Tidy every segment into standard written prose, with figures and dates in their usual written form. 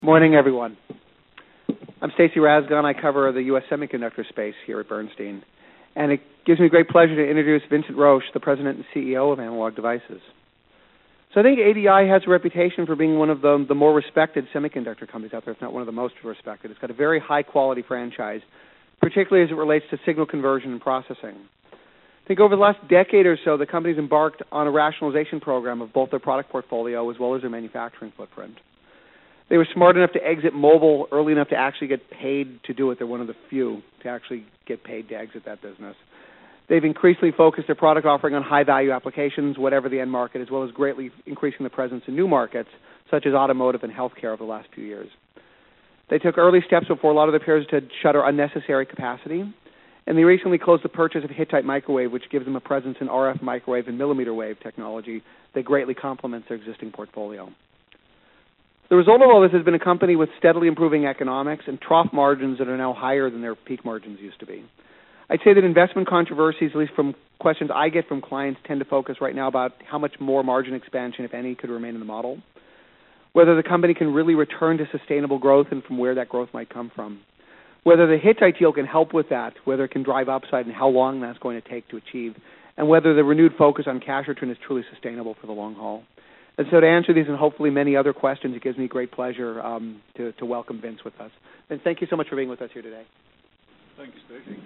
Morning, everyone. I'm Stacy Rasgon. I cover the U.S. semiconductor space here at Bernstein. And it gives me great pleasure to introduce Vincent Roche, the president and CEO of Analog Devices. So I think ADI has a reputation for being one of the more respected semiconductor companies out there, if not one of the most respected. It's got a very high-quality franchise, particularly as it relates to signal conversion and processing. I think over the last decade or so, the company's embarked on a rationalization program of both their product portfolio as well as their manufacturing footprint. They were smart enough to exit mobile early enough to actually get paid to do it. They're one of the few to actually get paid to exit that business. They've increasingly focused their product offering on high-value applications, whatever the end market, as well as greatly increasing the presence in new markets, such as automotive and healthcare over the last few years. They took early steps before a lot of their peers to shutter unnecessary capacity, and they recently closed the purchase of Hittite Microwave, which gives them a presence in RF microwave and millimeter wave technology that greatly complements their existing portfolio. The result of all this has been a company with steadily improving economics and trough margins that are now higher than their peak margins used to be. I'd say that investment controversies, at least from questions I get from clients, tend to focus right now about how much more margin expansion, if any, could remain in the model, whether the company can really return to sustainable growth and from where that growth might come from, whether the Hittite deal can help with that, whether it can drive upside and how long that's going to take to achieve, and whether the renewed focus on cash return is truly sustainable for the long haul. And so to answer these and hopefully many other questions, it gives me great pleasure to welcome Vince with us. Vince, thank you so much for being with us here today. Thank you, Stacy.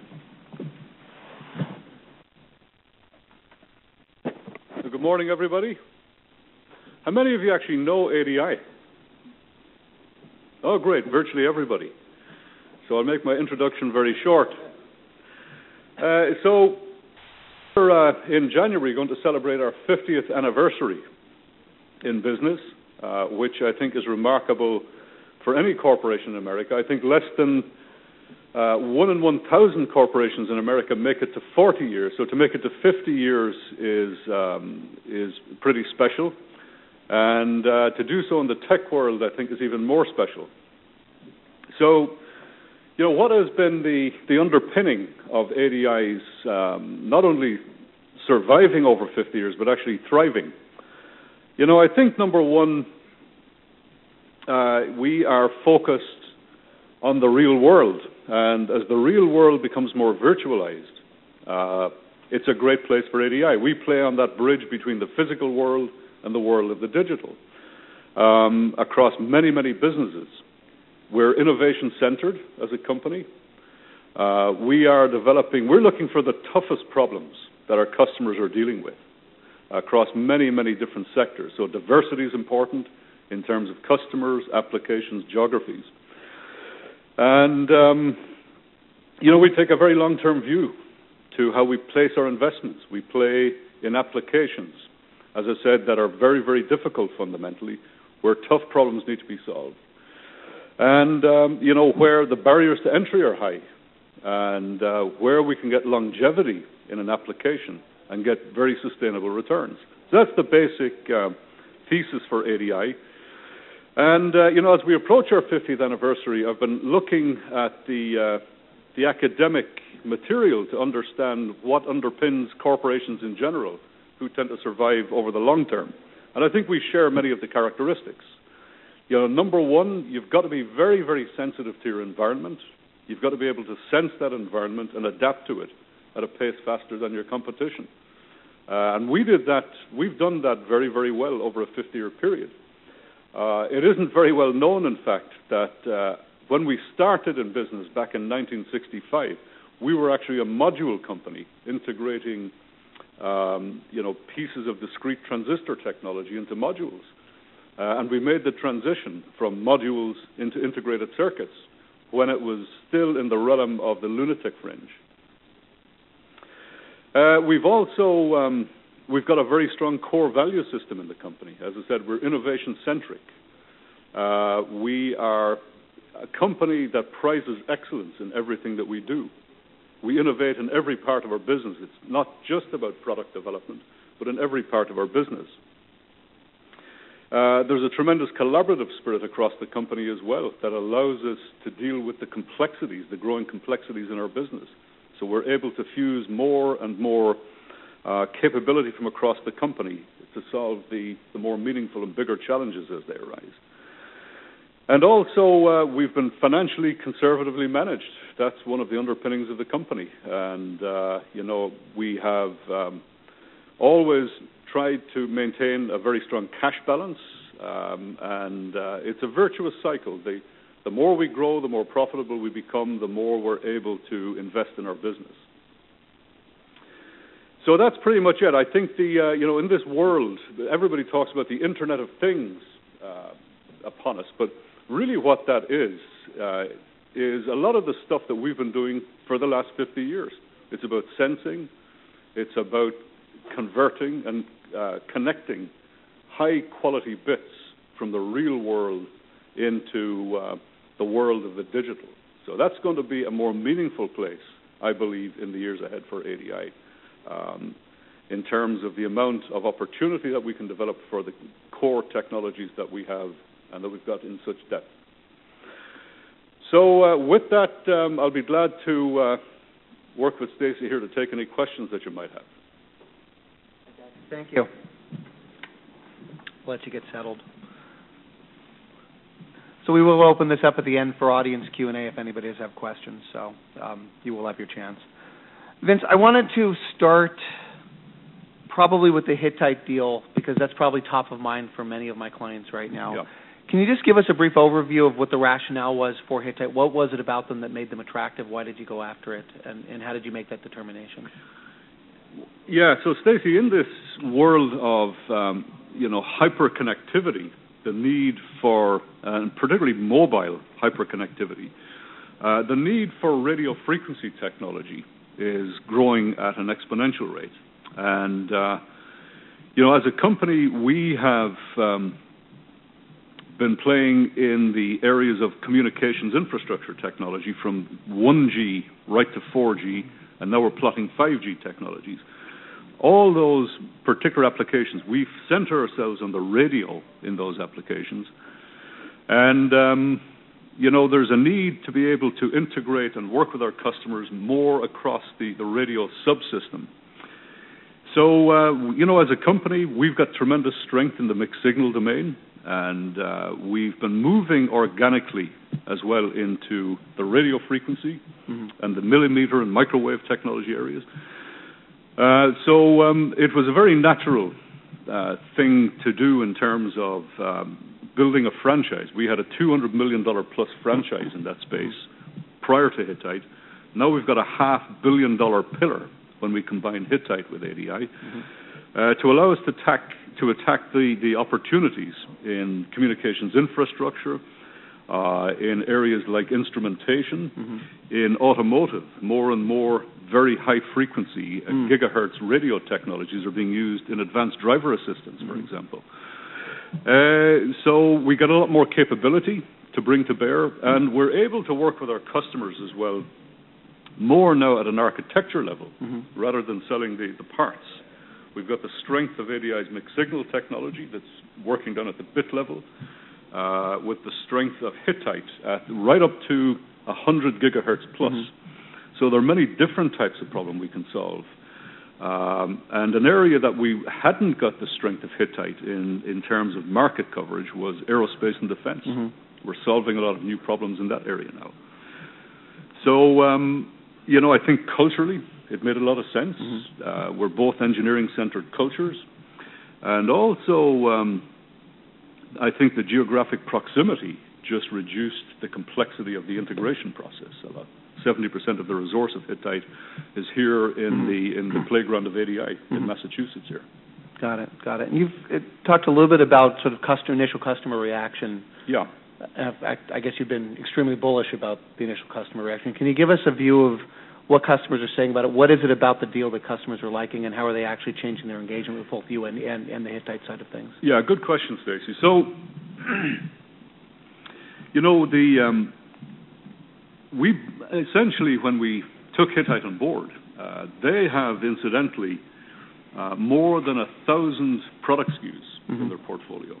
So good morning, everybody. How many of you actually know ADI? Oh, great, virtually everybody. So I'll make my introduction very short. So in January, we're going to celebrate our 50th anniversary in business, which I think is remarkable for any corporation in America. I think less than 1 in 1,000 corporations in America make it to 40 years. So to make it to 50 years is pretty special. And to do so in the tech world, I think, is even more special. So, you know, what has been the underpinning of ADI's not only surviving over 50 years, but actually thriving? You know, I think, number one, we are focused on the real world. And as the real world becomes more virtualized, it's a great place for ADI. We play on that bridge between the physical world and the world of the digital across many, many businesses. We're innovation-centered as a company. We're looking for the toughest problems that our customers are dealing with across many, many different sectors. So diversity is important in terms of customers, applications, geographies. And, you know, we take a very long-term view to how we place our investments. We play in applications, as I said, that are very, very difficult fundamentally, where tough problems need to be solved. And, you know, where the barriers to entry are high and where we can get longevity in an application and get very sustainable returns. So that's the basic thesis for ADI. And, you know, as we approach our 50th anniversary, I've been looking at the academic material to understand what underpins corporations in general who tend to survive over the long term. And I think we share many of the characteristics. You know, number one, you've got to be very, very sensitive to your environment. You've got to be able to sense that environment and adapt to it at a pace faster than your competition. And we've done that very, very well over a 50-year period. It isn't very well known, in fact, that when we started in business back in 1965, we were actually a module company integrating, you know, pieces of discrete transistor technology into modules. And we made the transition from modules into integrated circuits when it was still in the realm of the lunatic fringe. We've got a very strong core value system in the company. As I said, we're innovation-centric. We are a company that prizes excellence in everything that we do. We innovate in every part of our business. It's not just about product development, but in every part of our business. There's a tremendous collaborative spirit across the company as well that allows us to deal with the complexities, the growing complexities in our business. So we're able to fuse more and more capability from across the company to solve the more meaningful and bigger challenges as they arise. And also, we've been financially conservatively managed. That's one of the underpinnings of the company. And, we have always tried to maintain a very strong cash balance, and it's a virtuous cycle. The more we grow, the more profitable we become, the more we're able to invest in our business. So that's pretty much it. I think in this world, everybody talks about the Internet of Things upon us, but really what that is a lot of the stuff that we've been doing for the last 50 years. It's about sensing, it's about converting and connecting high-quality bits from the real world into the world of the digital. So that's going to be a more meaningful place, I believe, in the years ahead for ADI, in terms of the amount of opportunity that we can develop for the core technologies that we have and that we've got in such depth. So with that, I'll be glad to work with Stacy here to take any questions that you might have. Thank you. We'll let you get settled. So we will open this up at the end for audience Q&A if anybody does have questions, so you will have your chance. Vince, I wanted to start probably with the Hittite deal because that's probably top of mind for many of my clients right now. Yeah. Can you just give us a brief overview of what the rationale was for Hittite? What was it about them that made them attractive? Why did you go after it? And how did you make that determination? Yeah, so Stacy, in this world of hyperconnectivity, the need for, and particularly mobile hyperconnectivity, the need for radio frequency technology is growing at an exponential rate. And, as a company, we have been playing in the areas of communications infrastructure technology from 1G right to 4G, and now we're plotting 5G technologies. All those particular applications, we center ourselves on the radio in those applications. And, there's a need to be able to integrate and work with our customers more across the radio subsystem. So, as a company, we've got tremendous strength in the mixed signal domain, and we've been moving organically as well into the radio frequency and the millimeter and microwave technology areas. So it was a very natural thing to do in terms of building a franchise. We had a $200 million plus franchise in that space prior to Hittite. Now we've got a $500 million pillar when we combine Hittite with ADI to allow us to attack the opportunities in communications infrastructure, in areas like instrumentation, in automotive. More and more very high frequency gigahertz radio technologies are being used in advanced driver assistance, for example. So we got a lot more capability to bring to bear, and we're able to work with our customers as well more now at an architecture level rather than selling the parts. We've got the strength of ADI's mixed signal technology that's working down at the bit level, with the strength of Hittite at right up to 100 gigahertz plus. So there are many different types of problem we can solve. And an area that we hadn't got the strength of Hittite in terms of market coverage was aerospace and defense. We're solving a lot of new problems in that area now. So, I think culturally it made a lot of sense. We're both engineering-centered cultures. And also, I think the geographic proximity just reduced the complexity of the integration process. About 70% of the resource of Hittite is here in the playground of ADI in Massachusetts here. Got it. And you've talked a little bit about sort of initial customer reaction. Yeah. I guess you've been extremely bullish about the initial customer reaction. Can you give us a view of what customers are saying about it? What is it about the deal that customers are liking, and how are they actually changing their engagement with both you and the Hittite side of things? Yeah, good question, Stacy. So, we essentially, when we took Hittite on board, they have incidentally more than 1,000 product SKUs in their portfolio.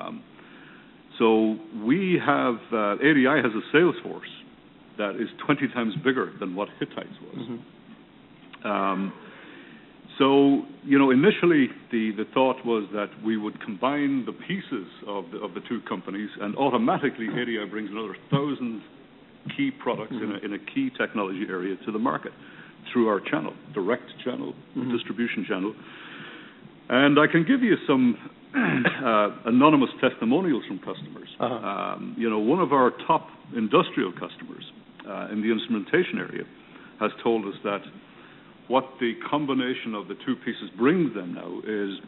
So we have, ADI has a sales force that is 20 times bigger than what Hittite's was. So, initially the thought was that we would combine the pieces of the two companies, and automatically ADI brings another 1,000 key products in a key technology area to the market through our channel, direct channel, distribution channel. And I can give you some anonymous testimonials from customers. One of our top industrial customers in the instrumentation area has told us that what the combination of the two pieces brings them now is,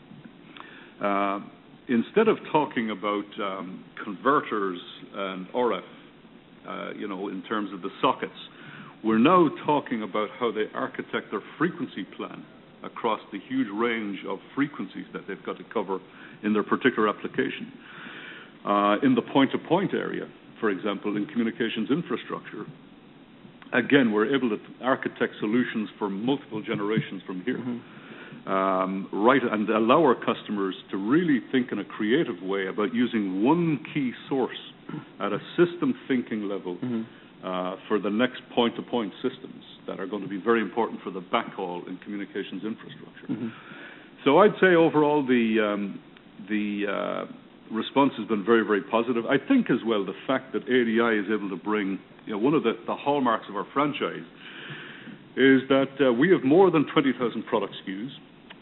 instead of talking about converters and RF, in terms of the sockets, we're now talking about how they architect their frequency plan across the huge range of frequencies that they've got to cover in their particular application. In the point-to-point area, for example, in communications infrastructure, again, we're able to architect solutions for multiple generations from here, and allow our customers to really think in a creative way about using one key source at a system thinking level for the next point-to-point systems that are going to be very important for the backhaul in communications infrastructure. So I'd say overall the response has been very, very positive. I think as well the fact that ADI is able to bring, one of the hallmarks of our franchise is that we have more than 20,000 product SKUs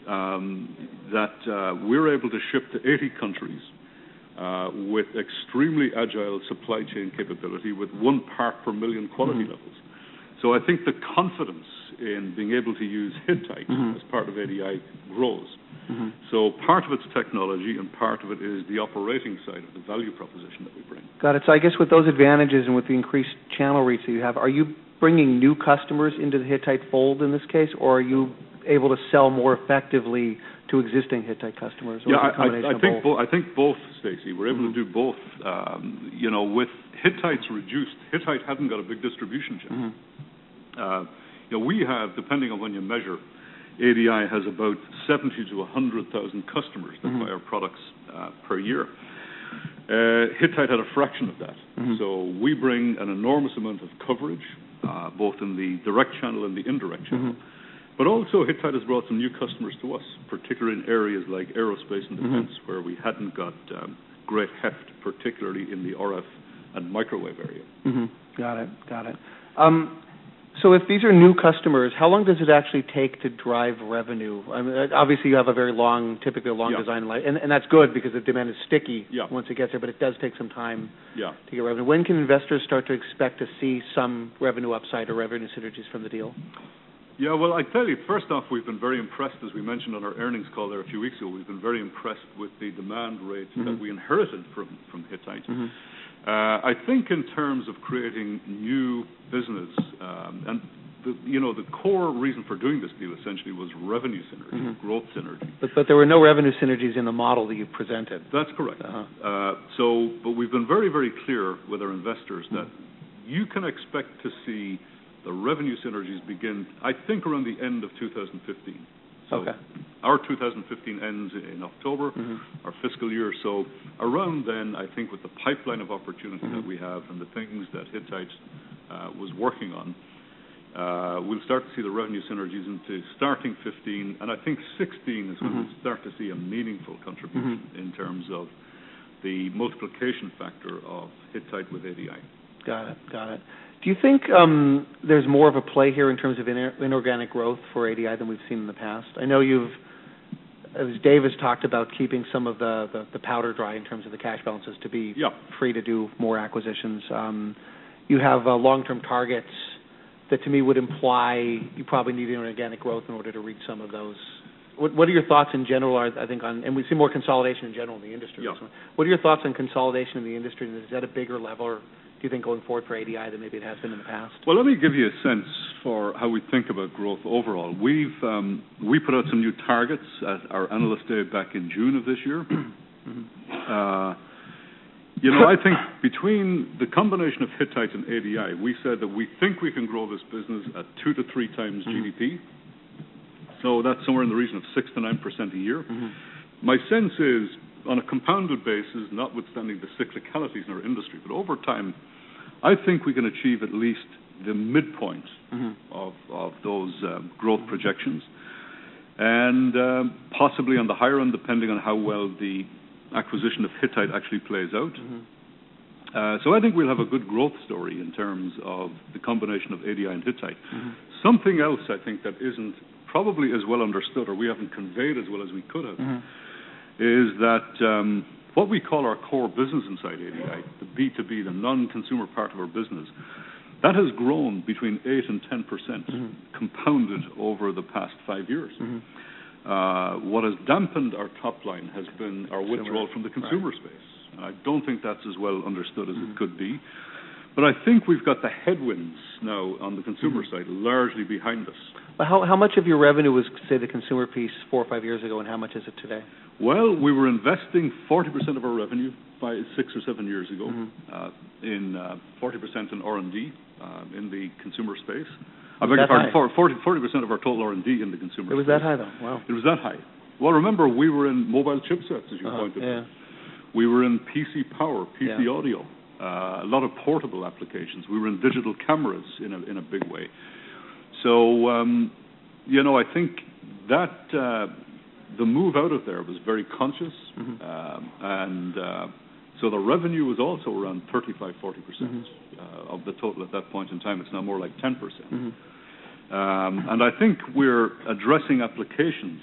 that we're able to ship to 80 countries with extremely agile supply chain capability with 1 part per million quality levels. So I think the confidence in being able to use Hittite as part of ADI grows. So part of it's technology and part of it is the operating side of the value proposition that we bring. Got it. So I guess with those advantages and with the increased channel reach that you have, are you bringing new customers into the Hittite fold in this case, or are you able to sell more effectively to existing Hittite customers? Or I think both, Stacy. We're able to do both. With Hittite's reduced, Hittite hadn't got a big distribution channel. We have, depending on when you measure, ADI has about 70 to 100,000 customers that buy our products per year. Hittite had a fraction of that. So we bring an enormous amount of coverage, both in the direct channel and the indirect channel. But also Hittite has brought some new customers to us, particularly in areas like aerospace and defense, where we hadn't got great heft, particularly in the RF and microwave area. Got it. So if these are new customers, how long does it actually take to drive revenue? I mean, obviously you have a very long, typically a long design life, and that's good because the demand is sticky once it gets there, but it does take some time to get revenue. When can investors start to expect to see some revenue upside or revenue synergies from the deal? Yeah, well, I tell you, first off, we've been very impressed, as we mentioned on our earnings call there a few weeks ago, we've been very impressed with the demand rates that we inherited from Hittite. I think in terms of creating new business, and the core reason for doing this deal essentially was revenue synergy, growth synergy. But there were no revenue synergies in the model that you presented. That's correct. But we've been very, very clear with our investors that you can expect to see the revenue synergies begin, I think, around the end of 2015. So our 2015 ends in October, our fiscal year. So around then, I think with the pipeline of opportunity that we have and the things that Hittite was working on, we'll start to see the revenue synergies into starting 15, and I think 16 is when we'll start to see a meaningful contribution in terms of the multiplication factor of Hittite with ADI. Got it. Do you think there's more of a play here in terms of inorganic growth for ADI than we've seen in the past? I know as Dave has talked about, keeping some of the powder dry in terms of the cash balances to be free to do more acquisitions. You have long-term targets that to me would imply you probably need inorganic growth in order to reach some of those. What are your thoughts in general, I think, and we see more consolidation in general in the industry. What are your thoughts on consolidation in the industry? And is that a bigger level, or do you think going forward for ADI than maybe it has been in the past? Well, let me give you a sense for how we think about growth overall. We put out some new targets at our Analyst Day back in June of this year. I think between the combination of Hittite and ADI, we said that we think we can grow this business at 2 to 3 times GDP. So that's somewhere in the region of 6 to 9% a year. My sense is, on a compounded basis, notwithstanding the cyclicalities in our industry, but over time, I think we can achieve at least the midpoint of those growth projections. and possibly on the higher end, depending on how well the acquisition of Hittite actually plays out. So I think we'll have a good growth story in terms of the combination of ADI and Hittite. Something else I think that isn't probably as well understood, or we haven't conveyed as well as we could have, is that what we call our core business inside ADI, the B2B, the non-consumer part of our business, that has grown between 8 and 10% compounded over the past 5 years. What has dampened our top line has been our withdrawal from the consumer space. I don't think that's as well understood as it could be. But I think we've got the headwinds now on the consumer side largely behind us. Well, how much of your revenue was, say, the consumer piece 4 or 5 years ago, and how much is it today? Well, we were investing 40% of our revenue 6 or 7 years ago in 40% in R&D in the consumer space. I beg your pardon, 40% of our total R&D in the consumer space. It was that high, though? Wow. It was that high. Well, remember, we were in mobile chipsets, as you pointed out. We were in PC power, PC audio, a lot of portable applications. We were in digital cameras in a big way. So, I think that the move out of there was very conscious, and so the revenue was also around 35-40% of the total at that point in time. It's now more like 10%. And I think we're addressing applications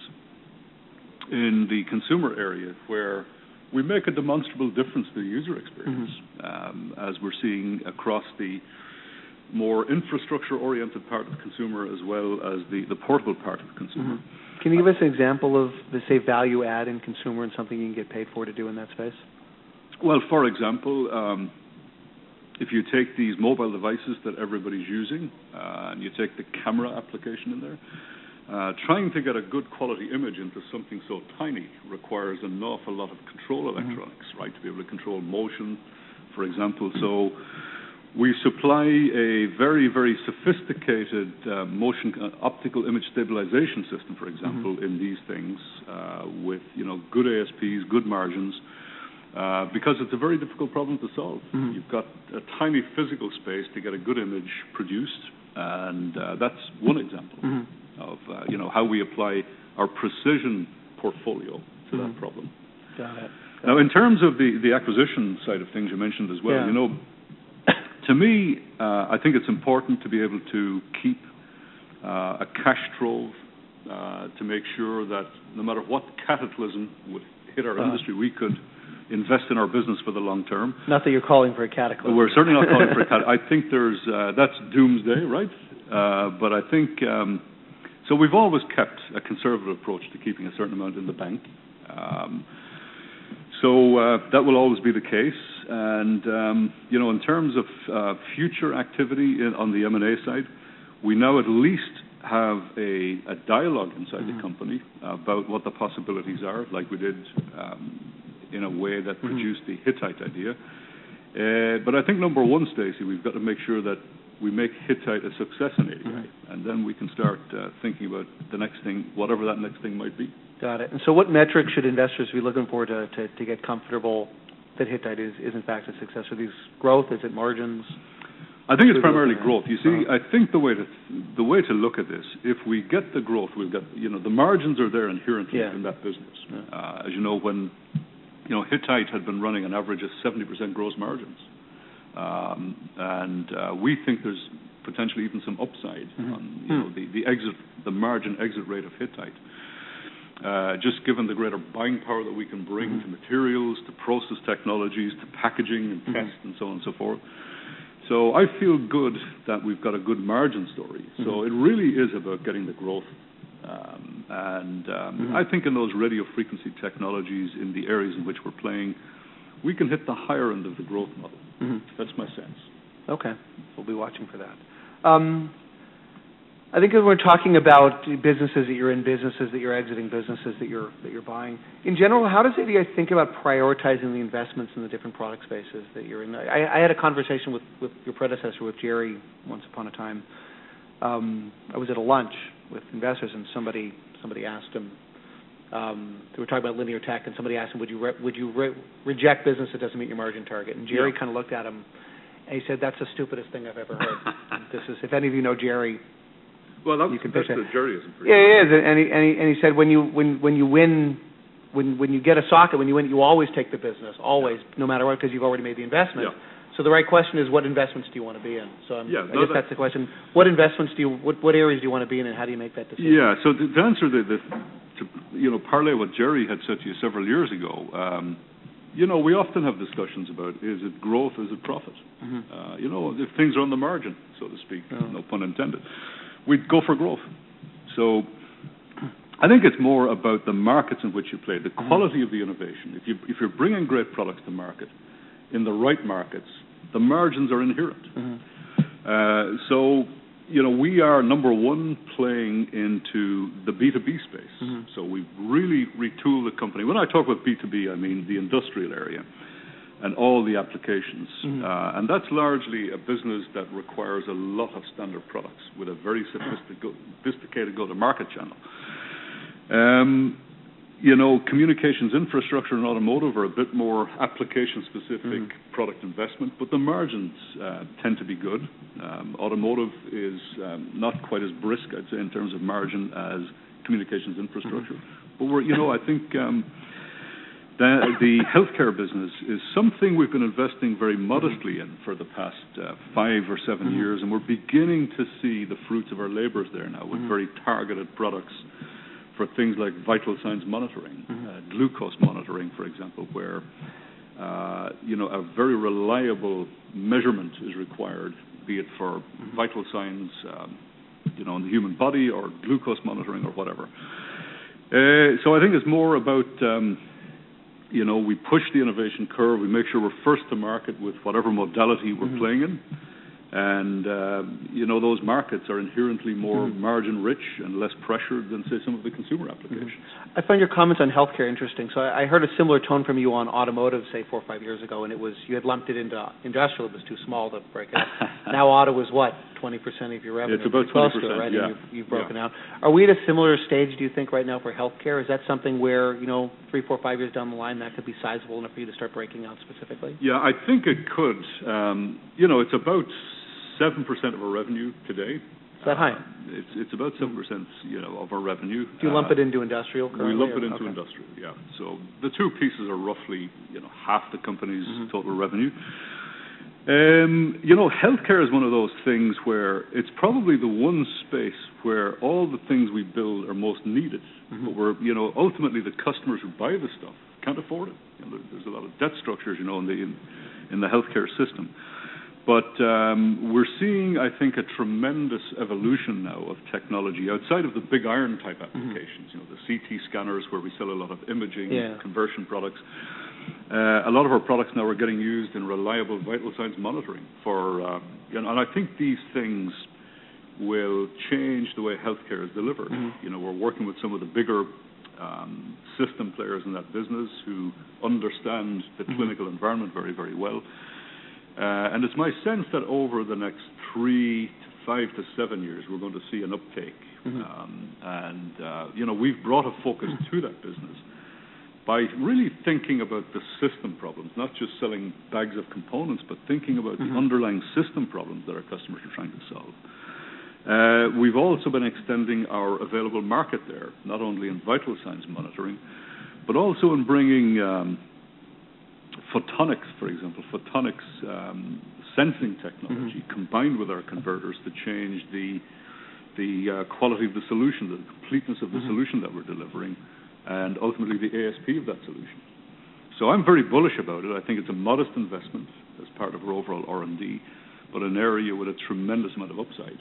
in the consumer area where we make a demonstrable difference to the user experience, as we're seeing across the more infrastructure-oriented part of the consumer as well as the portable part of the consumer. Can you give us an example of the, say, value add in consumer and something you can get paid for to do in that space? Well, for example, if you take these mobile devices that everybody's using and you take the camera application in there, trying to get a good quality image into something so tiny requires an awful lot of control electronics, right, to be able to control motion, for example. So we supply a very, very sophisticated optical image stabilization system, for example, in these things with good ASPs, good margins, because it's a very difficult problem to solve. You've got a tiny physical space to get a good image produced, and that's one example of how we apply our precision portfolio to that problem. Got it. Now, in terms of the acquisition side of things you mentioned as well, to me, I think it's important to be able to keep a cash trove to make sure that no matter what cataclysm would hit our industry, we could invest in our business for the long term. Not that you're calling for a cataclysm. We're certainly not calling for a cataclysm. I think that's doomsday, right? But I think, so we've always kept a conservative approach to keeping a certain amount in the bank. So that will always be the case. And, in terms of future activity on the M&A side, we now at least have a dialogue inside the company about what the possibilities are, like we did in a way that produced the Hittite idea. But I think number one, Stacy, we've got to make sure that we make Hittite a success in ADI, and then we can start thinking about the next thing, whatever that next thing might be. Got it. And so what metrics should investors be looking for to get comfortable that Hittite is in fact a success? Are these growth? Is it margins? I think it's primarily growth. You see, I think the way to look at this, if we get the growth, we've got, the margins are there inherently in that business. As you know, when Hittite had been running an average of 70% gross margins, and we think there's potentially even some upside on the margin exit rate of Hittite. Just given the greater buying power that we can bring to materials, to process technologies, to packaging and test and so on and so forth. So I feel good that we've got a good margin story. So it really is about getting the growth. I think in those radio frequency technologies, in the areas in which we're playing, we can hit the higher end of the growth model. That's my sense. Okay. We'll be watching for that. I think when we're talking about businesses that you're in, businesses that you're exiting, businesses that you're buying, in general, how does ADI think about prioritizing the investments in the different product spaces that you're in? I had a conversation with your predecessor, with Jerry, once upon a time. I was at a lunch with investors, and somebody asked him. They were talking about linear tech, and somebody asked him, "Would you reject business that doesn't meet your margin target?" And Jerry kind of looked at him, and he said, "That's the stupidest thing I've ever heard." If any of you know Jerry, Well, that's you can pitch the jury isn't free. Yeah, it is, and he said when you win. When you get a socket, when you win, you always take the business, always, no matter what, because you've already made the investment. Yeah. So the right question is, what investments do you want to be in? So I guess that's the question. What investments what areas do you want to be in, and how do you make that decision? Yeah. So to answer to parlay what Jerry had said to you several years ago, we often have discussions about, is it growth, is it profit? Mm-hmm. If things are on the margin, so to speak, no pun intended, we'd go for growth. So I think it's more about the markets in which you play, the quality of the innovation. If you're bringing great products to market in the right markets, the margins are inherent. Mm-hmm. So we are number one playing into the B2B space. Mm-hmm. So we've really retooled the company. When I talk about B2B, I mean the industrial area and all the applications. Mm-hmm. And that's largely a business that requires a lot of standard products with a very sophisticated go-to-market channel. Communications infrastructure and automotive are a bit more application-specific product investment, but the margins tend to be good. Automotive is not quite as brisk, I'd say, in terms of margin as communications infrastructure. But I think the healthcare business is something we've been investing very modestly in for the past 5 or 7 years, and we're beginning to see the fruits of our labors there now with very targeted products for things like vital signs monitoring, glucose monitoring, for example, where a very reliable measurement is required, be it for vital signs, in the human body, or glucose monitoring, or whatever. So I think it's more about we push the innovation curve, we make sure we're first to market with whatever modality we're playing in. And, those markets are inherently more margin-rich and less pressured than, say, some of the consumer applications. I find your comments on healthcare interesting. So I heard a similar tone from you on automotive, say, 4 or 5 years ago, and it was you had lumped it into industrial. It was too small to break out. Now auto was what, 20% of your revenue? It's about 20%, close to it, right? Yeah. And you've broken out. Are we at a similar stage, do you think, right now for healthcare? Is that something where, 3, 4, 5 years down the line, that could be sizable enough for you to start breaking out specifically? Yeah, I think it could. It's about 7% of our revenue today. Is that high? It's about 7%, of our revenue. Do you lump it into industrial currently? We lump it into industrial, yeah. So the two pieces are roughly, half the company's total revenue. Healthcare is one of those things where it's probably the one space where all the things we build are most needed. But we're, ultimately the customers who buy the stuff can't afford it. There's a lot of debt structures, in the healthcare system. But we're seeing, I think, a tremendous evolution now of technology outside of the big iron type applications. The CT scanners where we sell a lot of imaging, conversion products. A lot of our products now are getting used in reliable vital signs monitoring for, and I think these things will change the way healthcare is delivered. We're working with some of the bigger system players in that business who understand the clinical environment very, very well. And it's my sense that over the next 3 to 5 to 7 years, we're going to see an uptake. We've brought a focus to that business by really thinking about the system problems, not just selling bags of components, but thinking about the underlying system problems that our customers are trying to solve. We've also been extending our available market there, not only in vital signs monitoring, but also in bringing photonics, for example, sensing technology combined with our converters to change the quality of the solution, the completeness of the solution that we're delivering, and ultimately the ASP of that solution. So I'm very bullish about it. I think it's a modest investment as part of our overall R&D, but an area with a tremendous amount of upside.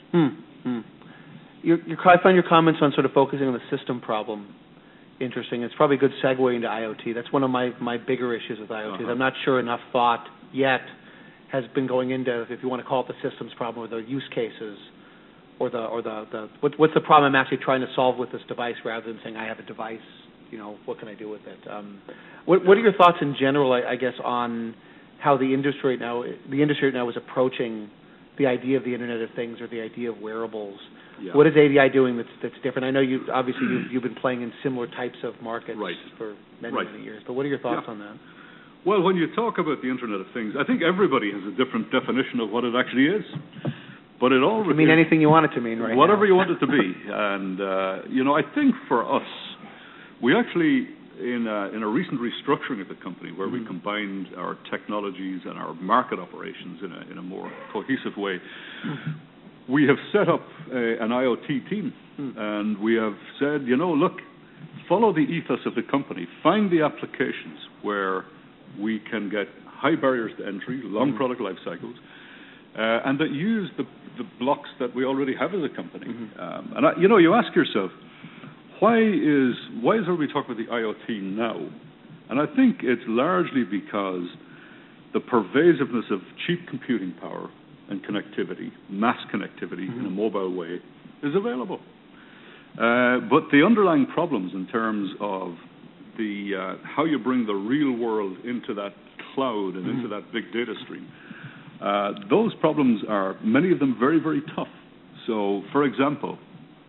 I find your comments on sort of focusing on the system problem interesting. It's probably a good segue into IoT. That's one of my bigger issues with IoT. I'm not sure enough thought yet has been going into, if you want to call it the systems problem or the use cases, or what's the problem I'm actually trying to solve with this device rather than saying I have a device, what can I do with it? What are your thoughts in general, I guess, on how the industry right now is approaching the idea of the Internet of Things or the idea of wearables? Yeah. What is ADI doing that's different? I know you've been playing in similar types of markets for many years, but what are your thoughts on that? Well, when you talk about the Internet of Things, I think everybody has a different definition of what it actually is. But it all can mean anything you want it to mean, right? Whatever now. you want it to be. And I think for us, we actually in a recent restructuring of the company where we combined our technologies and our market operations in a more cohesive way, we have set up an IoT team, and we have said, look, follow the ethos of the company, find the applications where we can get high barriers to entry, long product life cycles, and that use the blocks that we already have as a company. And you ask yourself, why is everybody talking about the IoT now? And I think it's largely because the pervasiveness of cheap computing power and connectivity, mass connectivity in a mobile way, is available. But the underlying problems in terms of how you bring the real world into that cloud and into that big data stream, those problems are, many of them, very, very tough. So, for example,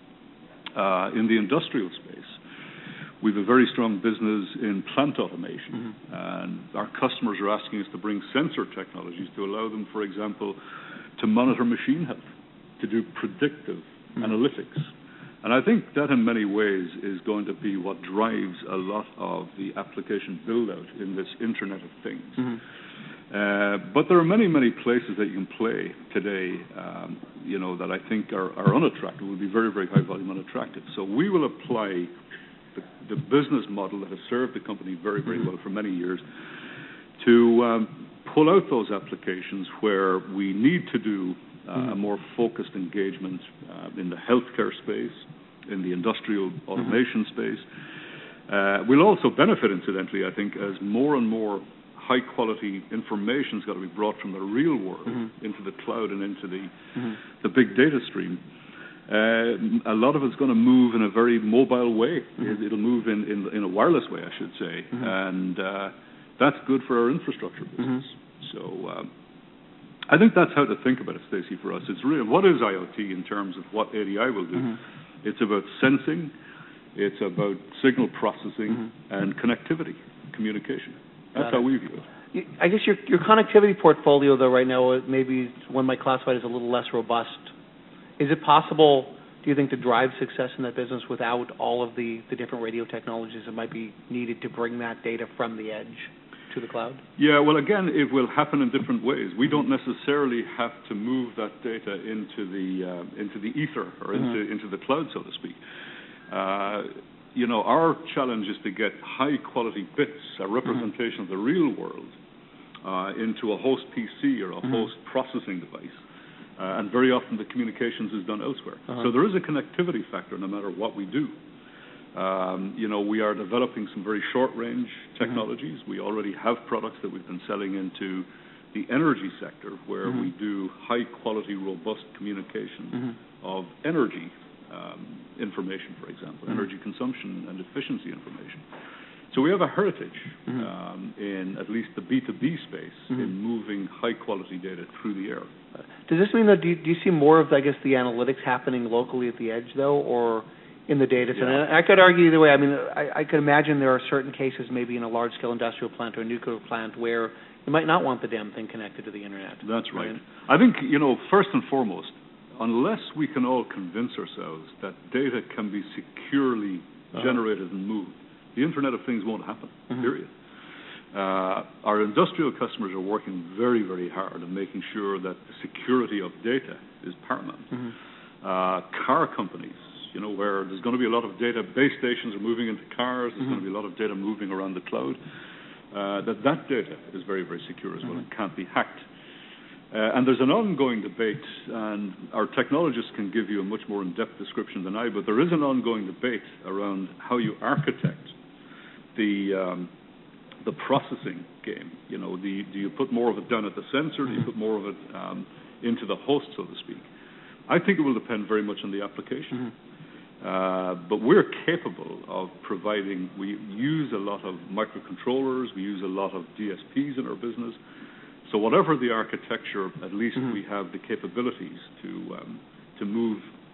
in the industrial space, we have a very strong business in plant automation, and our customers are asking us to bring sensor technologies to allow them, for example, to monitor machine health, to do predictive analytics. And I think that in many ways is going to be what drives a lot of the application build-out in this Internet of Things. But there are many, many places that you can play today, that I think are unattractive, will be very, very high volume unattractive. So we will apply the business model that has served the company very, very well for many years to pull out those applications where we need to do a more focused engagement in the healthcare space, in the industrial automation space. We'll also benefit, incidentally, I think, as more and more high-quality information's got to be brought from the real world into the cloud and into the big data stream. A lot of it's going to move in a very mobile way. It'll move in a wireless way, I should say, and that's good for our infrastructure business. So I think that's how to think about it, Stacy, for us. It's really, what is IoT in terms of what ADI will do? It's about sensing, it's about signal processing, and connectivity, communication. That's how we view it. I guess your connectivity portfolio, though, right now, maybe one might classify it as a little less robust. Is it possible, do you think, to drive success in that business without all of the different radio technologies that might be needed to bring that data from the edge to the cloud? Yeah, well, again, it will happen in different ways. We don't necessarily have to move that data into the ether or into the cloud, so to speak. Our challenge is to get high-quality bits, a representation of the real world, into a host PC or a host processing device. And very often the communications is done elsewhere. So there is a connectivity factor no matter what we do. We are developing some very short-range technologies. We already have products that we've been selling into the energy sector where we do high-quality, robust communication of energy information, for example, energy consumption and efficiency information. So we have a heritage in at least the B2B space in moving high-quality data through the air. Does this mean that, do you see more of, I guess, the analytics happening locally at the edge, though, or in the data center? I could argue either way. I mean, I could imagine there are certain cases, maybe in a large-scale industrial plant or a nuclear plant, where you might not want the damn thing connected to the Internet. That's right. I think, first and foremost, unless we can all convince ourselves that data can be securely generated and moved, the Internet of Things won't happen, period. Our industrial customers are working very, very hard on making sure that the security of data is paramount. Car companies, where there's going to be a lot of data, base stations are moving into cars, there's going to be a lot of data moving around the cloud, that data is very, very secure as well and can't be hacked. And there's an ongoing debate, and our technologists can give you a much more in-depth description than I, but there is an ongoing debate around how you architect the processing game. Do you put more of it down at the sensor? Do you put more of it into the host, so to speak? I think it will depend very much on the application. But we're capable of providing, we use a lot of microcontrollers, we use a lot of DSPs in our business. So whatever the architecture, at least we have the capabilities to move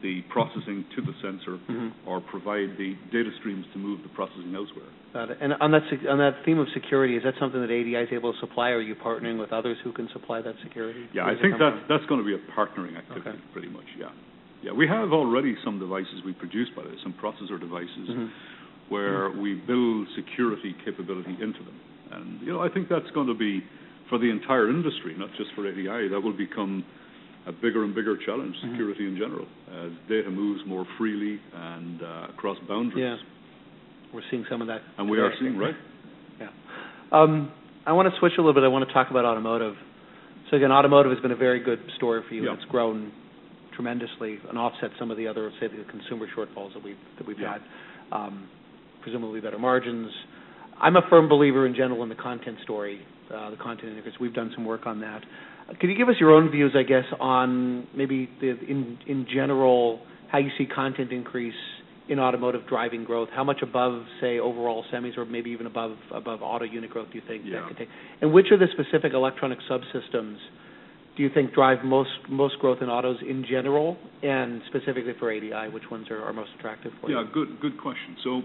the processing to the sensor or provide the data streams to move the processing elsewhere. Got it. And on that theme of security, is that something that ADI is able to supply, or are you partnering with others who can supply that security? Yeah, I think that's going to be a partnering activity, pretty much, yeah. Yeah, we have already some devices we produce, by the way, some processor devices where we build security capability into them. And, I think that's going to be, for the entire industry, not just for ADI, that will become a bigger and bigger challenge, security in general, as data moves more freely and across boundaries. Yeah, we're seeing some of that. And we are seeing, right? Yeah. I want to switch a little bit. I want to talk about automotive. So again, automotive has been a very good story for you. Yeah. It's grown tremendously and offset some of the other, say, the consumer shortfalls that we've had. Presumably better margins. I'm a firm believer in general in the content story, the content integrates. We've done some work on that. Could you give us your own views, I guess, on maybe in general how you see content increase in automotive driving growth? How much above, say, overall semis, or maybe even above auto unit growth do you think that could take? And which of the specific electronic subsystems do you think drive most growth in autos in general, and specifically for ADI, which ones are most attractive for you? Yeah, good question. So,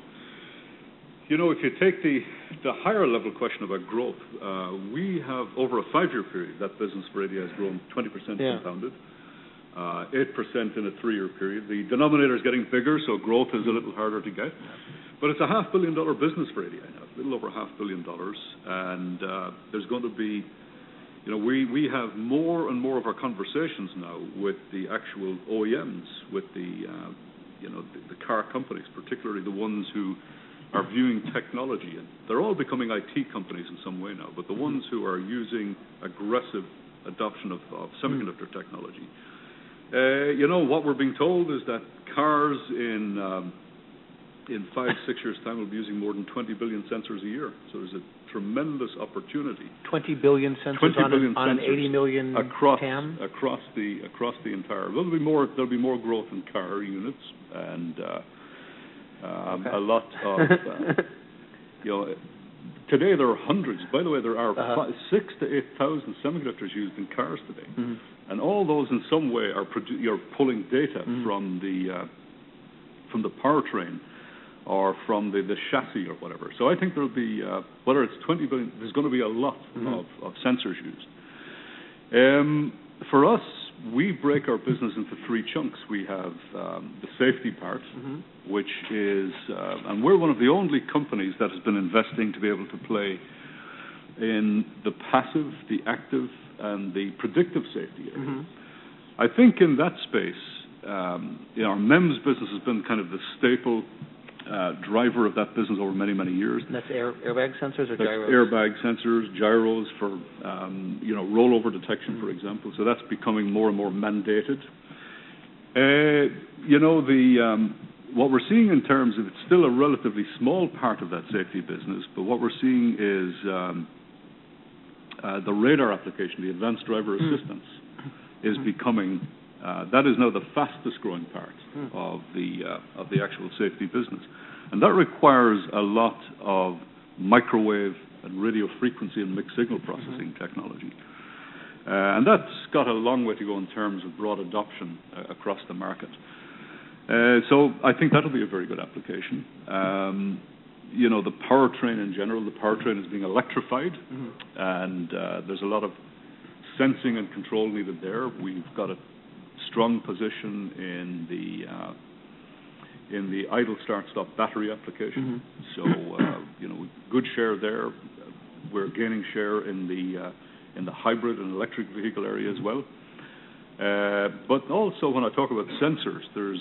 if you take the higher level question about growth, we have, over a 5-year period, that business for ADI has grown 20% compounded, 8% in a 3-year period. The denominator is getting bigger, so growth is a little harder to get. But it's a $500 million business for ADI now, a little over $500 million. And there's going to be, we have more and more of our conversations now with the actual OEMs, with the car companies, particularly the ones who are viewing technology, and they're all becoming IT companies in some way now, but the ones who are using aggressive adoption of semiconductor technology. What we're being told is that cars in 5-6 years' time will be using more than 20 billion sensors a year. So there's a tremendous opportunity. 20 billion sensors 20 billion on an sensors 80 million TAM? Across the entire. There'll be more growth in car units, and a lot of today there are hundreds. By the way, there are 6,000 to 8,000 semiconductors used in cars today, and all those in some way are pulling data from the powertrain or from the chassis or whatever. So I think there'll be whether it's 20 billion, there's going to be a lot of sensors used. For us, we break our business into 3 chunks. We have the safety part, which is, and we're one of the only companies that has been investing to be able to play in the passive, the active, and the predictive safety area. I think in that space, our MEMS business has been kind of the staple driver of that business over many, many years. And that's airbag sensors or gyros? Airbag sensors, gyros for rollover detection, for example. So that's becoming more and more mandated. What we're seeing in terms of, it's still a relatively small part of that safety business, but what we're seeing is the radar application, the advanced driver assistance, is becoming. That is now the fastest growing part of the actual safety business, and that requires a lot of microwave and radio frequency and mixed signal processing technology, and that's got a long way to go in terms of broad adoption across the market. So I think that'll be a very good application. The powertrain in general, the powertrain is being electrified, and there's a lot of sensing and control needed there. We've got a strong position in the idle start-stop battery application. So good share there. We're gaining share in the hybrid and electric vehicle area as well. But also when I talk about sensors, there's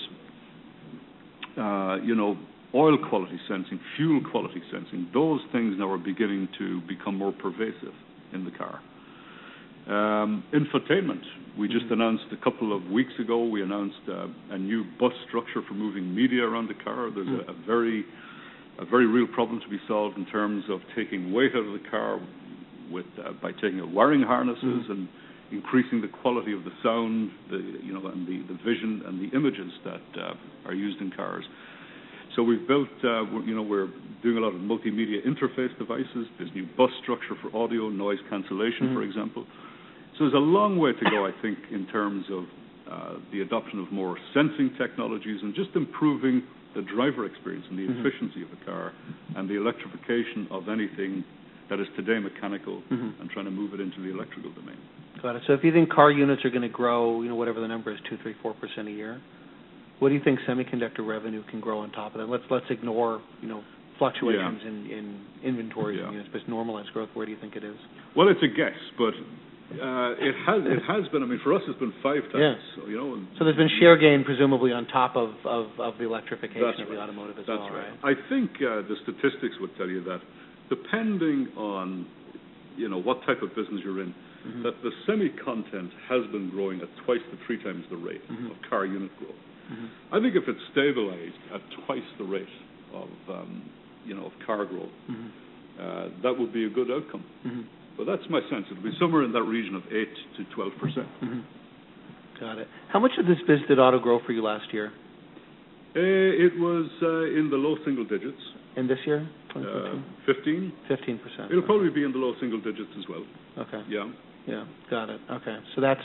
oil quality sensing, fuel quality sensing. Those things now are beginning to become more pervasive in the car. Infotainment. We just announced a couple of weeks ago, we announced a new bus structure for moving media around the car. There's a very real problem to be solved in terms of taking weight out of the car by taking out wiring harnesses and increasing the quality of the sound, and the vision and the images that are used in cars. So we've built, we're doing a lot of multimedia interface devices. There's new bus structure for audio, noise cancellation, for example. So there's a long way to go, I think, in terms of the adoption of more sensing technologies, and just improving the driver experience and the efficiency of the car, and the electrification of anything that is today mechanical, and trying to move it into the electrical domain. Got it. So if you think car units are going to grow, whatever the number is, 2, 3, 4% a year, what do you think semiconductor revenue can grow on top of that? Let's ignore, fluctuations in inventories and units, but normalized growth. Where do you think it is? Well, it's a guess, but it has been. I mean, for us, it's been 5 times. Yeah. So there's been share gain, presumably, on top of the electrification of the automotive as well, right? I think the statistics would tell you that, depending on what type of business you're in, that the semi content has been growing at 2 to 3 times the rate of car unit growth. I think if it's stabilized at 2 the rate of car growth, that would be a good outcome. But that's my sense. It'll be somewhere in that region of 8 to 12%. Got it. How much of this business did auto grow for you last year? It was in the low single digits. And this year? 15. 15%. It'll probably be in the low single digits as well. Okay. Yeah. Yeah. Got it. Okay. So that's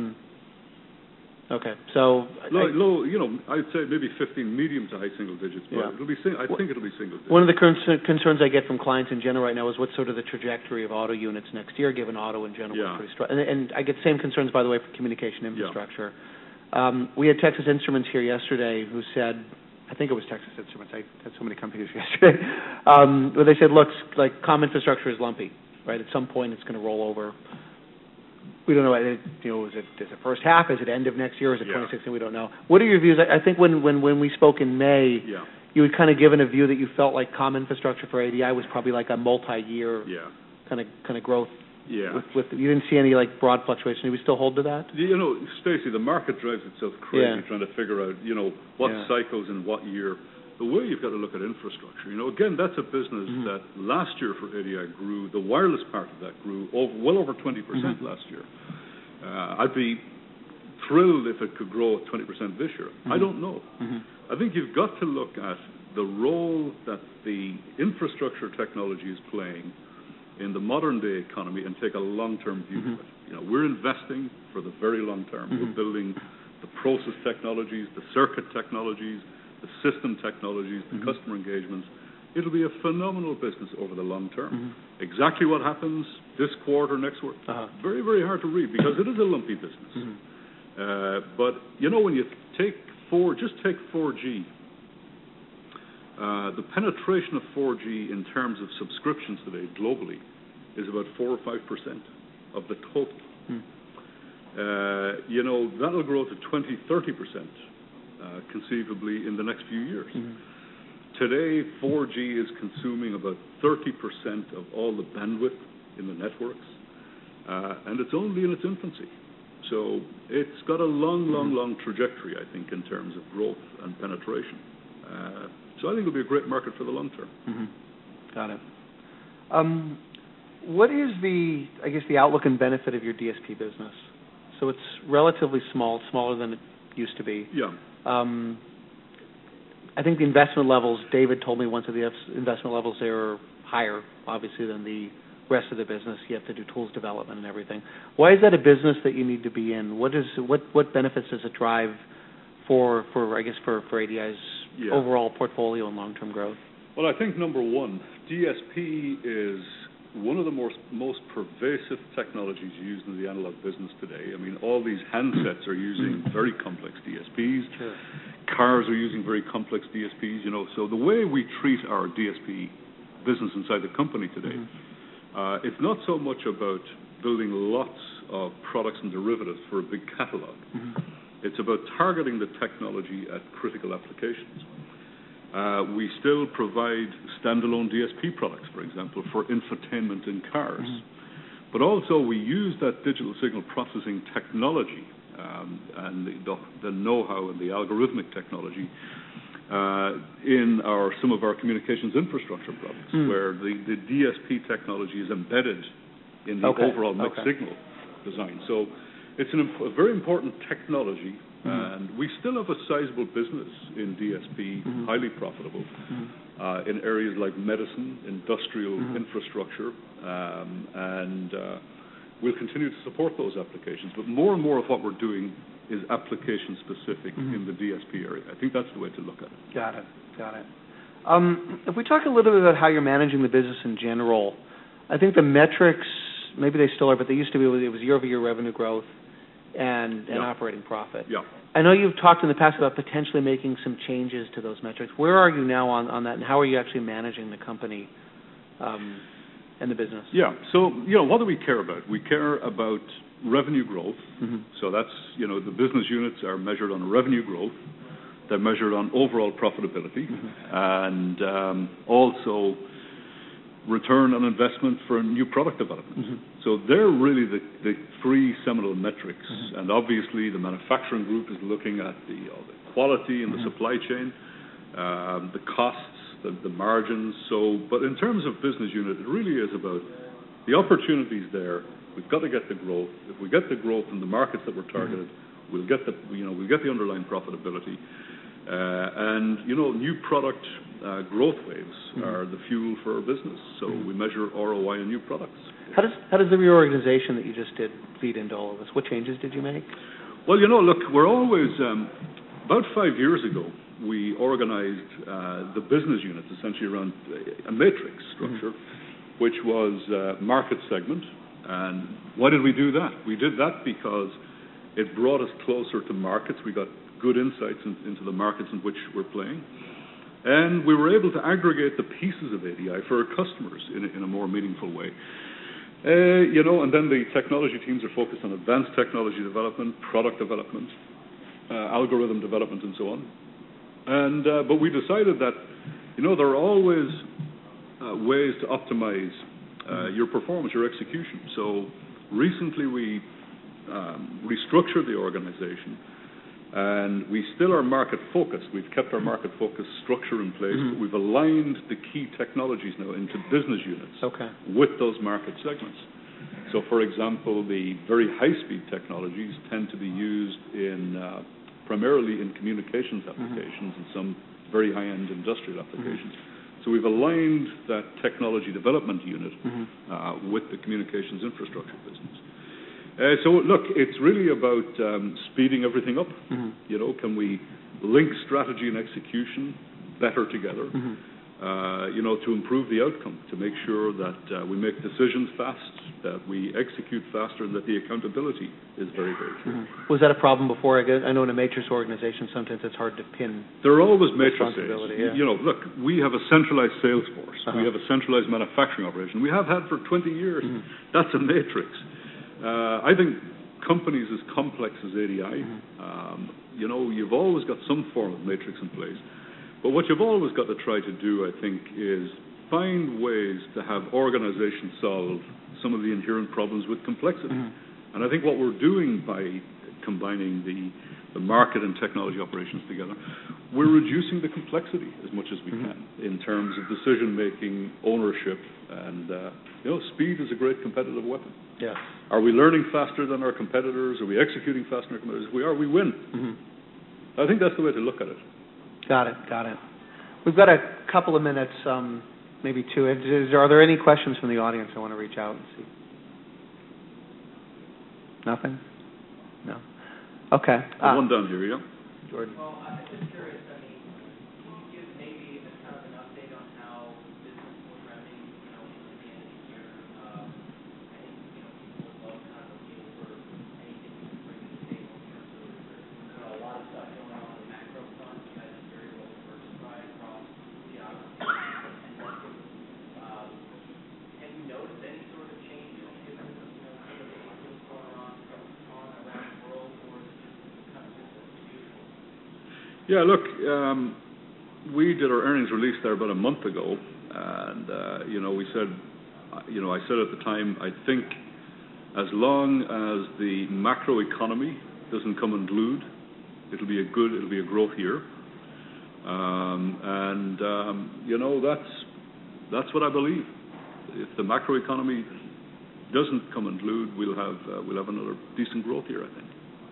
okay. So low, I'd say maybe 15, medium to high single digits. But it'll be. I think it'll be single digits. One of the concerns I get from clients in general right now is what's sort of the trajectory of auto units next year, given auto in general is pretty strong. And I get the same concerns, by the way, for communication infrastructure. We had Texas Instruments here yesterday who said, I think it was Texas Instruments. I had so many companies yesterday, where they said, look, like comm infrastructure is lumpy, right? At some point, it's going to roll over. We don't know. Is it first half? Is it end of next year? Is it 2016? We don't know. What are your views? I think when we spoke in May, you had kind of given a view that you felt like comm infrastructure for ADI was probably like a multi-year kind of growth. Yeah. With you didn't see any like broad fluctuation. Do we still hold to that? Stacy, the market drives itself crazy trying to figure out, what cycles in what year. The way you've got to look at infrastructure, again, that's a business that last year for ADI grew. The wireless part of that grew well over 20% last year. I'd be thrilled if it could grow 20% this year. I don't know. I think you've got to look at the role that the infrastructure technology is playing in the modern day economy and take a long-term view of it. We're investing for the very long term. We're building the process technologies, the circuit technologies, the system technologies, the customer engagements. It'll be a phenomenal business over the long term. Exactly what happens this quarter, next quarter, very, very hard to read because it is a lumpy business. But when you take just take 4G, the penetration of 4G in terms of subscriptions today globally is about 4 or 5% of the total. That'll grow to 20, 30% conceivably in the next few years. Today, 4G is consuming about 30% of all the bandwidth in the networks, and it's only in its infancy. So it's got a long trajectory, I think, in terms of growth and penetration. So I think it'll be a great market for the long term. Got it. What is the outlook and benefit of your DSP business? So it's relatively small, smaller than it used to be. Yeah. I think the investment levels, David told me once, that the investment levels there are higher, obviously, than the rest of the business. You have to do tools development and everything. Why is that a business that you need to be in? What benefits does it drive for ADI's overall portfolio and long-term growth? Well, I think number one, DSP is one of the most pervasive technologies used in the analog business today. I mean, all these handsets are using very complex DSPs. Sure. Cars are using very complex DSPs. So the way we treat our DSP business inside the company today, it's not so much about building lots of products and derivatives for a big catalog. It's about targeting the technology at critical applications. We still provide standalone DSP products, for example, for infotainment in cars. But also we use that digital signal processing technology and the know-how and the algorithmic technology in some of our communications infrastructure products, where the DSP technology is embedded in the overall mixed signal design. So it's a very important technology. And we still have a sizable business in DSP, highly profitable, in areas like medicine, industrial infrastructure, and we'll continue to support those applications. But more and more of what we're doing is application specific in the DSP area. I think that's the way to look at it. Got it. If we talk a little bit about how you're managing the business in general, I think the metrics, maybe they still are, but they used to be, it was year-over-year revenue growth and operating profit. Yeah. I know you've talked in the past about potentially making some changes to those metrics. Where are you now on that, and how are you actually managing the company and the business? Yeah. So, what do we care about? We care about revenue growth. So that's, the business units are measured on revenue growth. They're measured on overall profitability and also return on investment for new product development. So they're really the three seminal metrics. And obviously, the manufacturing group is looking at the quality and the supply chain, the costs, the margins. So, but in terms of business unit, it really is about the opportunities there. We've got to get the growth. If we get the growth in the markets that we're targeted, we'll get the underlying profitability. And new product growth waves are the fuel for our business. So we measure ROI on new products. How does the reorganization that you just did feed into all of this? What changes did you make? Well, look, we're always about 5 years ago, we organized the business units essentially around a matrix structure, which was market segment. And why did we do that? We did that because it brought us closer to markets. We got good insights into the markets in which we're playing. And we were able to aggregate the pieces of ADI for our customers in a more meaningful way. And then the technology teams are focused on advanced technology development, product development, algorithm development, and so on. And but we decided that, there are always ways to optimize your performance, your execution. So recently we restructured the organization, and we still are market focused. We've kept our market focused structure in place, but we've aligned the key technologies now into business units with those market segments. So, for example, the very high-speed technologies tend to be used primarily in communications applications and some very high-end industrial applications. So we've aligned that technology development unit with the communications infrastructure business. So look, it's really about speeding everything up. Can we link strategy and execution better together? To improve the outcome, to make sure that we make decisions fast, that we execute faster, and that the accountability is very, very clear. Was that a problem before? I know in a matrix organization, sometimes it's hard to pin. There are always matrices. Yeah. Look, we have a centralized sales force. We have a centralized manufacturing operation. We have had for 20 years. That's a matrix. I think companies as complex as ADI, you've always got some form of matrix in place. But what you've always got to try to do, I think, is find ways to have organizations solve some of the inherent problems with complexity. And I think what we're doing by combining the market and technology operations together, we're reducing the complexity as much as we can in terms of decision-making, ownership, and speed is a great competitive weapon. Yeah. Are we learning faster than our competitors? Are we executing faster than our competitors? If we are, we win. I think that's the way to look at it. Got it. We've got a couple of minutes, maybe two. Are there any questions from the audience I want to reach out and see? Nothing? No. Okay. One down here, yeah? Jordan. Well, I'm just curious, can you give maybe kind of an update on how business was running, into the end of the year? I think, people would love kind of a feel for anything you can bring to the table in terms of, a lot of stuff going on the macro front. You guys are very well diversified across geographies and markets. Have you noticed any sort of changes given, some of the issues going on around the world, or is it just kind of business as usual? Yeah, look, we did our earnings release there about a month ago, and we said, I said at the time, I think as long as the macro economy doesn't come unglued, it'll be a growth year, and that's what I believe. If the macro economy doesn't come unglued, we'll have another decent growth year, I think.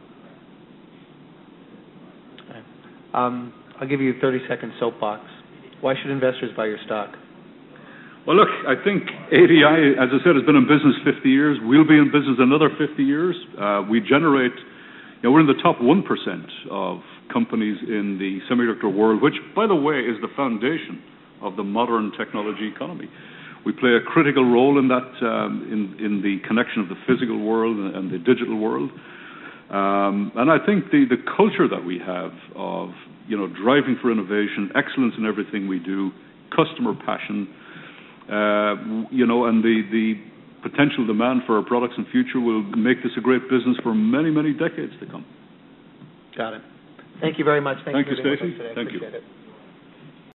I'll give you a 30-second soapbox. Why should investors buy your stock? Well, look, I think ADI, as I said, has been in business 50 years. We'll be in business another 50 years. We generate, we're in the top 1% of companies in the semiconductor world, which, by the way, is the foundation of the modern technology economy. We play a critical role in that, in the connection of the physical world and the digital world. And I think the culture that we have of, driving for innovation, excellence in everything we do, customer passion, and the potential demand for our products in future will make this a great business for many, many decades to come. Got it. Thank you very much. Thank you, for being with us Stacy. today. Thank you. Appreciate it.